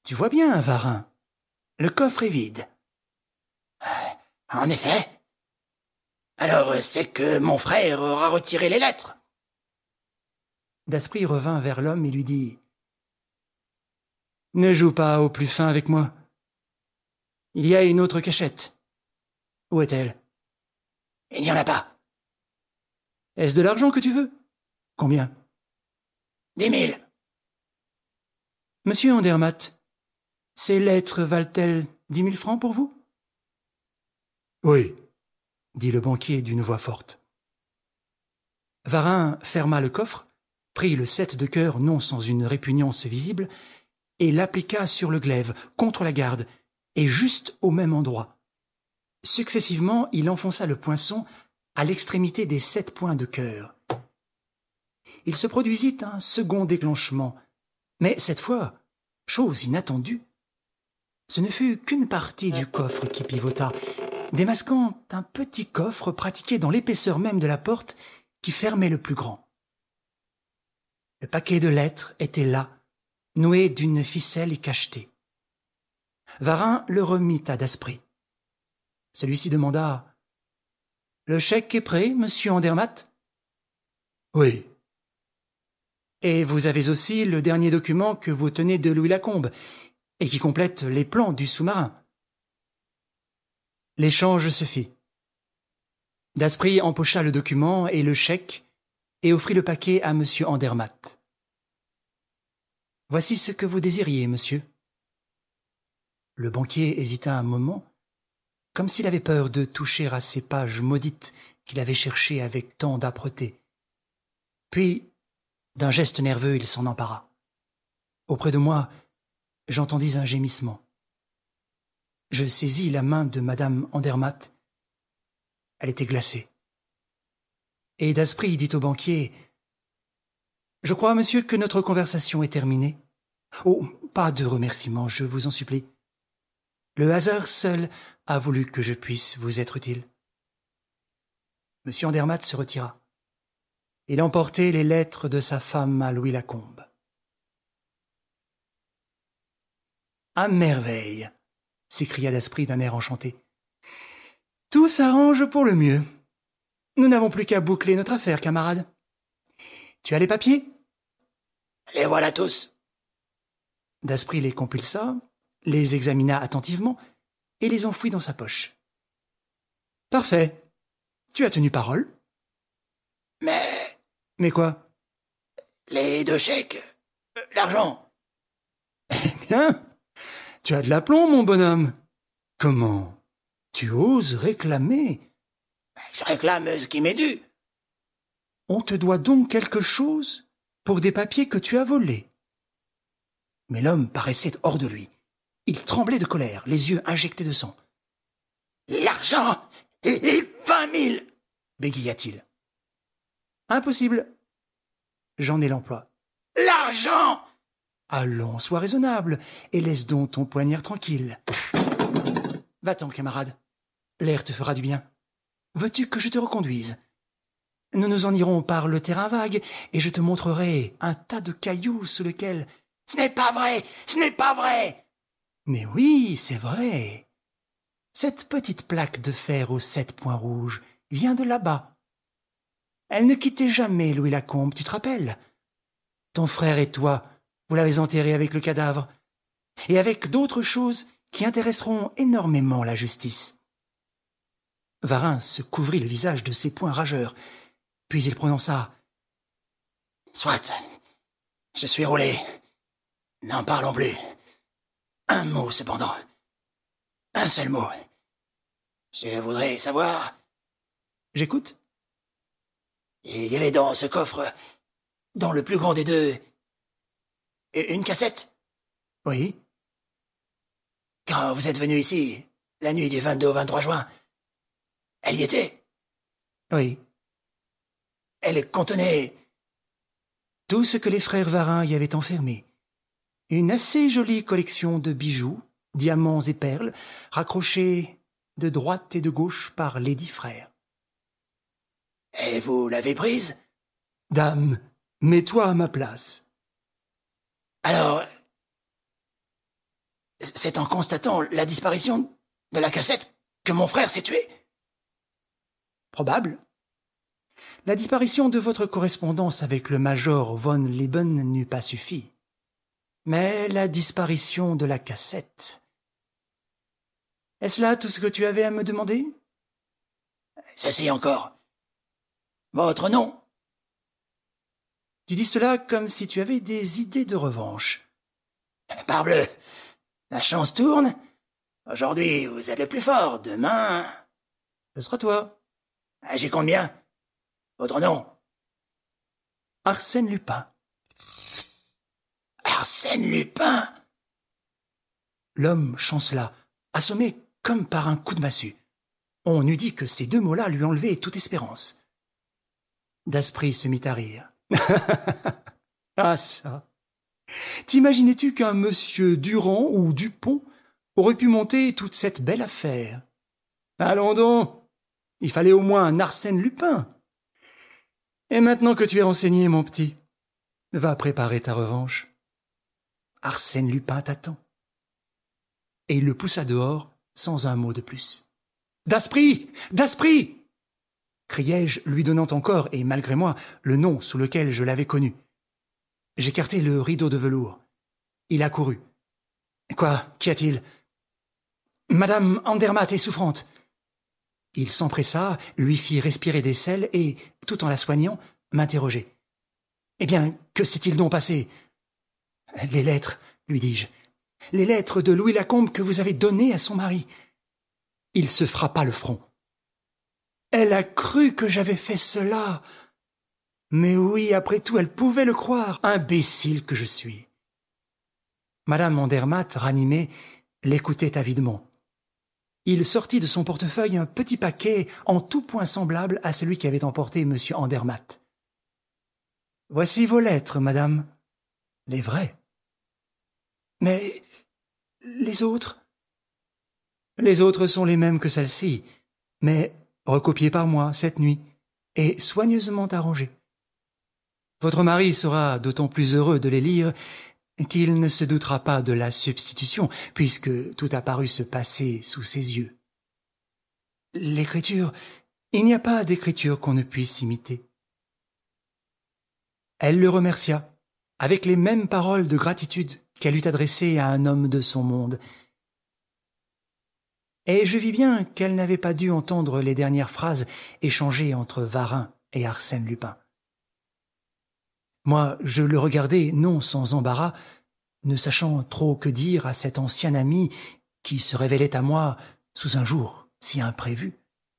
Tu vois bien, Varin, le coffre est vide. En effet. Alors c'est que mon frère aura retiré les lettres. Daspry revint vers l'homme et lui dit « Ne joue pas au plus fin avec moi. Il y a une autre cachette. Où est-elle? Il n'y en a pas. Est-ce de l'argent que tu veux? Combien? 10 000. Monsieur Andermatt, ces lettres valent-elles 10 000 francs pour vous? Oui, dit le banquier d'une voix forte. Varin ferma le coffre, prit le 7 de cœur non sans une répugnance visible, et l'appliqua sur le glaive, contre la garde, et juste au même endroit. Successivement, il enfonça le poinçon à l'extrémité des 7 points de cœur. Il se produisit un second déclenchement, mais cette fois, chose inattendue, ce ne fut qu'une partie du coffre qui pivota, démasquant un petit coffre pratiqué dans l'épaisseur même de la porte qui fermait le plus grand. Le paquet de lettres était là, noué d'une ficelle et cacheté. Varin le remit à Daspry. Celui-ci demanda « Le chèque est prêt, monsieur Andermatt ?»« Oui. »« Et vous avez aussi le dernier document que vous tenez de Louis Lacombe et qui complète les plans du sous-marin. » L'échange se fit. Daspry empocha le document et le chèque et offrit le paquet à monsieur Andermatt. « Voici ce que vous désiriez, monsieur. » Le banquier hésita un moment, comme s'il avait peur de toucher à ces pages maudites qu'il avait cherchées avec tant d'âpreté. Puis, d'un geste nerveux, il s'en empara. Auprès de moi, j'entendis un gémissement. Je saisis la main de madame Andermatt. Elle était glacée. Et Daspry dit au banquier « Je crois, monsieur, que notre conversation est terminée. Oh, pas de remerciements, je vous en supplie. Le hasard seul a voulu que je puisse vous être utile. » Monsieur Andermatt se retira. Il emportait les lettres de sa femme à Louis Lacombe. « À merveille !» s'écria Daspry d'un air enchanté. « Tout s'arrange pour le mieux. Nous n'avons plus qu'à boucler notre affaire, camarade. Tu as les papiers? » Les voilà tous. Daspry les compulsa, les examina attentivement et les enfouit dans sa poche. « Parfait. Tu as tenu parole. »« Mais quoi? »« Les 2 chèques. L'argent. » »« Eh bien, tu as de l'aplomb, mon bonhomme. Comment? Tu oses réclamer? » »« Je réclame ce qui m'est dû. » »« On te doit donc quelque chose pour des papiers que tu as volés. » Mais l'homme paraissait hors de lui. Il tremblait de colère, les yeux injectés de sang. « L'argent! Les 20 000 !» bégaya-t-il. « Impossible. J'en ai l'emploi. »« L'argent !» !»« Allons, sois raisonnable et laisse donc ton poignard tranquille. Va-t'en, camarade. L'air te fera du bien. Veux-tu que je te reconduise? Nous nous en irons par le terrain vague et je te montrerai un tas de cailloux sous lequel... »« Ce n'est pas vrai! Ce n'est pas vrai !»« Mais oui, c'est vrai. Cette petite plaque de fer aux 7 points rouges vient de là-bas. Elle ne quittait jamais Louis Lacombe, tu te rappelles? Ton frère et toi, vous l'avez enterré avec le cadavre, et avec d'autres choses qui intéresseront énormément la justice. » Varin se couvrit le visage de ses poings rageurs, puis il prononça « Soit, je suis roulé. N'en parlons plus. Un mot cependant. Un seul mot. Je voudrais savoir... » »« J'écoute. »« Il y avait dans ce coffre, dans le plus grand des 2, une cassette. » »« Oui. » »« Quand vous êtes venu ici, la nuit du 22 au 23 juin, elle y était. » »« Oui. » »« Elle contenait... » »« Tout ce que les frères Varin y avaient enfermé. Une assez jolie collection de bijoux, diamants et perles, raccrochés de droite et de gauche par les 10 frères. »« Et vous l'avez prise? » »« Dame, mets-toi à ma place. » »« Alors... c'est en constatant la disparition de la cassette que mon frère s'est tué? Probable. La disparition de votre correspondance avec le major von Lieben n'eût pas suffi. Mais la disparition de la cassette... Est-ce là tout ce que tu avais à me demander? Ceci encore. Votre nom? Tu dis cela comme si tu avais des idées de revanche. Parbleu, la chance tourne. Aujourd'hui, vous êtes le plus fort. Demain... Ce sera toi. J'ai combien? Votre nom? Arsène Lupin. Arsène Lupin? L'homme chancela, assommé comme par un coup de massue. On eût dit que ces deux mots-là lui enlevaient toute espérance. Daspry se mit à rire. Ah ça! T'imaginais-tu qu'un monsieur Durand ou Dupont aurait pu monter toute cette belle affaire? Allons donc! Il fallait au moins un Arsène Lupin. Et maintenant que tu es renseigné, mon petit, va préparer ta revanche. Arsène Lupin t'attend. Et il le poussa dehors sans un mot de plus. Daspry! Daspry! Criai-je, lui donnant encore, et malgré moi, le nom sous lequel je l'avais connu. J'écartai le rideau de velours. Il accourut. Quoi? Qu'y a-t-il? Madame Andermatt est souffrante. Il s'empressa, lui fit respirer des sels et, tout en la soignant, m'interrogeait. Eh bien, que s'est-il donc passé? Les lettres, lui dis-je. Les lettres de Louis Lacombe que vous avez données à son mari. Il se frappa le front. Elle a cru que j'avais fait cela. Mais oui, après tout, elle pouvait le croire, imbécile que je suis. Madame Andermatt, ranimée, l'écoutait avidement. Il sortit de son portefeuille un petit paquet en tout point semblable à celui qu'avait emporté M. Andermatt. « Voici vos lettres, madame. Les vraies. »« Mais les autres ?»« Les autres sont les mêmes que celles-ci, mais recopiées par moi cette nuit et soigneusement arrangées. Votre mari sera d'autant plus heureux de les lire qu'il ne se doutera pas de la substitution, puisque tout a paru se passer sous ses yeux. L'écriture, il n'y a pas d'écriture qu'on ne puisse imiter. Elle le remercia, avec les mêmes paroles de gratitude qu'elle eût adressées à un homme de son monde. Et je vis bien qu'elle n'avait pas dû entendre les dernières phrases échangées entre Varin et Arsène Lupin. Moi, je le regardais non sans embarras, ne sachant trop que dire à cet ancien ami qui se révélait à moi sous un jour si imprévu.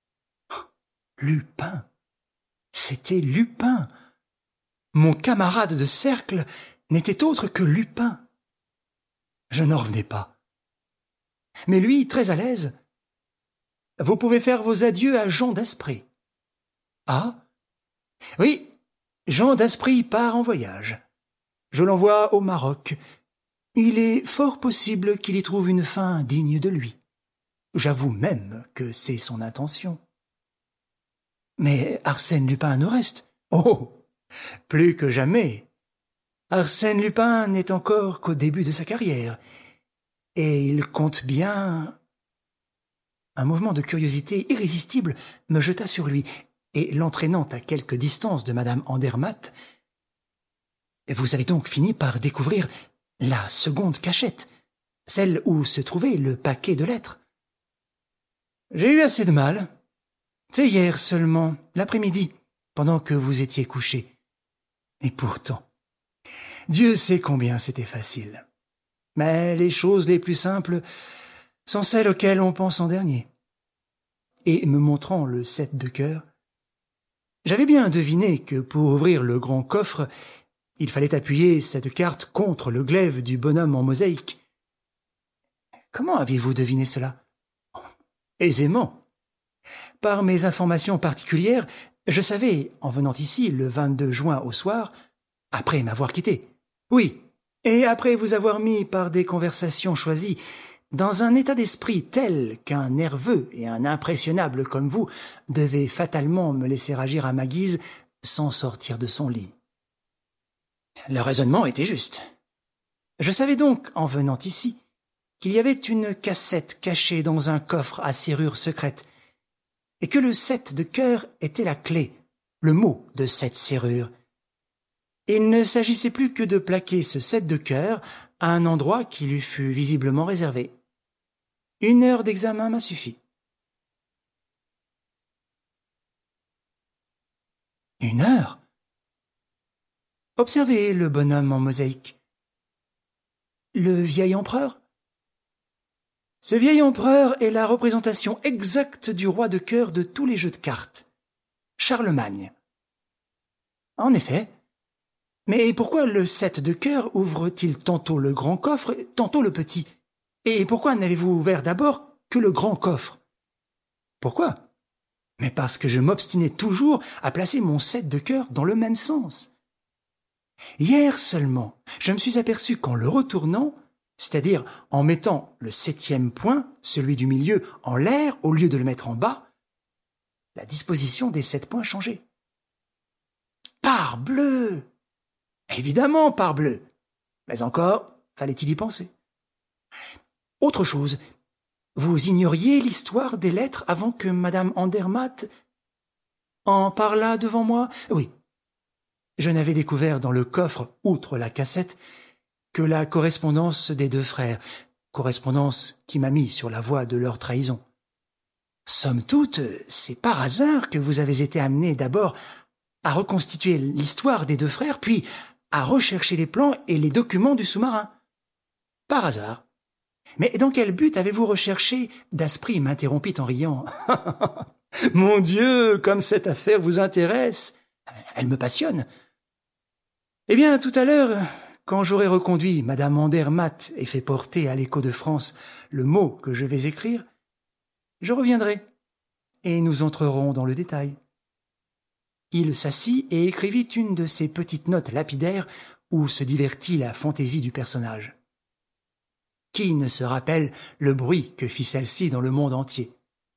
Lupin! C'était Lupin! Mon camarade de cercle n'était autre que Lupin. Je n'en revenais pas. Mais lui, très à l'aise, « Vous pouvez faire vos adieux à Jean Daspry. »« Ah? Oui, Jean Daspry part en voyage. Je l'envoie au Maroc. Il est fort possible qu'il y trouve une fin digne de lui. J'avoue même que c'est son intention. Mais Arsène Lupin nous reste. Oh! Plus que jamais. Arsène Lupin n'est encore qu'au début de sa carrière. Et il compte bien... » Un mouvement de curiosité irrésistible me jeta sur lui, et l'entraînant à quelque distance de madame Andermatt, « Vous avez donc fini par découvrir la seconde cachette, celle où se trouvait le paquet de lettres. » J'ai eu assez de mal. C'est hier seulement, l'après-midi, pendant que vous étiez couché. Et pourtant, Dieu sait combien c'était facile. Mais les choses les plus simples sont celles auxquelles on pense en dernier. Et me montrant le 7 de cœur, j'avais bien deviné que pour ouvrir le grand coffre, il fallait appuyer cette carte contre le glaive du bonhomme en mosaïque. Comment aviez-vous deviné cela? Aisément. Par mes informations particulières, je savais, en venant ici le 22 juin au soir, après m'avoir quitté. Oui, et après vous avoir mis par des conversations choisies dans un état d'esprit tel qu'un nerveux et un impressionnable comme vous devait fatalement me laisser agir à ma guise sans sortir de son lit. Le raisonnement était juste. Je savais donc, en venant ici, qu'il y avait une cassette cachée dans un coffre à serrure secrète, et que le 7 de cœur était la clé, le mot de cette serrure. Il ne s'agissait plus que de plaquer ce 7 de cœur à un endroit qui lui fut visiblement réservé. 1 heure d'examen m'a suffi. 1 heure? Observez le bonhomme en mosaïque. Le vieil empereur? Ce vieil empereur est la représentation exacte du roi de cœur de tous les jeux de cartes, Charlemagne. En effet. Mais pourquoi le 7 de cœur ouvre-t-il tantôt le grand coffre, tantôt le petit? Et pourquoi n'avez-vous ouvert d'abord que le grand coffre? Pourquoi? Mais parce que je m'obstinais toujours à placer mon 7 de cœur dans le même sens. Hier seulement, je me suis aperçu qu'en le retournant, c'est-à-dire en mettant le 7e point, celui du milieu, en l'air au lieu de le mettre en bas, la disposition des 7 points changeait. Parbleu! Évidemment, parbleu! Mais encore, fallait-il y penser. Autre chose, vous ignoriez l'histoire des lettres avant que Madame Andermatt en parlât devant moi? Oui. Je n'avais découvert dans le coffre, outre la cassette, que la correspondance des 2 frères, correspondance qui m'a mis sur la voie de leur trahison. Somme toute, c'est par hasard que vous avez été amené d'abord à reconstituer l'histoire des 2 frères, puis à rechercher les plans et les documents du sous-marin. Par hasard. Mais dans quel but avez-vous recherché? Daspry m'interrompit en riant. Mon Dieu, comme cette affaire vous intéresse! Elle me passionne. Eh bien, tout à l'heure, quand j'aurai reconduit Madame Andermatt et fait porter à l'Écho de France le mot que je vais écrire, je reviendrai et nous entrerons dans le détail. Il s'assit et écrivit une de ces petites notes lapidaires où se divertit la fantaisie du personnage. Qui ne se rappelle le bruit que fit celle-ci dans le monde entier?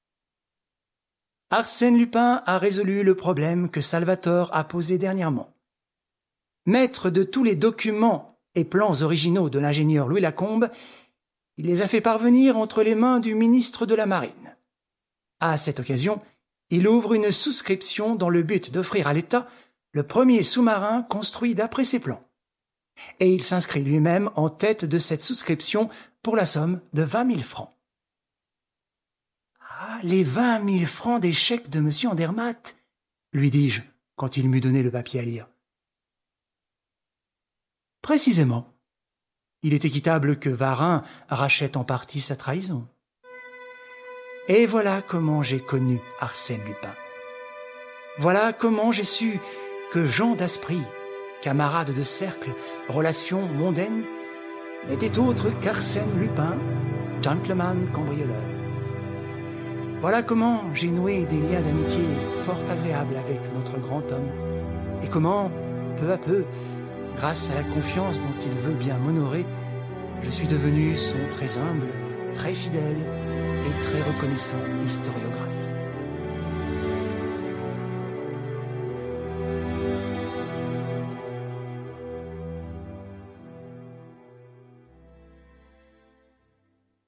Arsène Lupin a résolu le problème que Salvatore a posé dernièrement. Maître de tous les documents et plans originaux de l'ingénieur Louis Lacombe, il les a fait parvenir entre les mains du ministre de la Marine. À cette occasion, il ouvre une souscription dans le but d'offrir à l'État le premier sous-marin construit d'après ses plans. Et il s'inscrit lui-même en tête de cette souscription pour la somme de 20 000 francs. Ah, les 20 000 francs des chèques de M. Andermatt, lui dis-je quand il m'eut donné le papier à lire. Précisément. Il est équitable que Varin rachète en partie sa trahison. Et voilà comment j'ai connu Arsène Lupin. Voilà comment j'ai su que Jean Daspry, camarade de cercle, relation mondaine, n'était autre qu'Arsène Lupin, gentleman cambrioleur. Voilà comment j'ai noué des liens d'amitié fort agréables avec notre grand homme, et comment, peu à peu, grâce à la confiance dont il veut bien m'honorer, je suis devenu son très humble, très fidèle et très reconnaissant historiographe.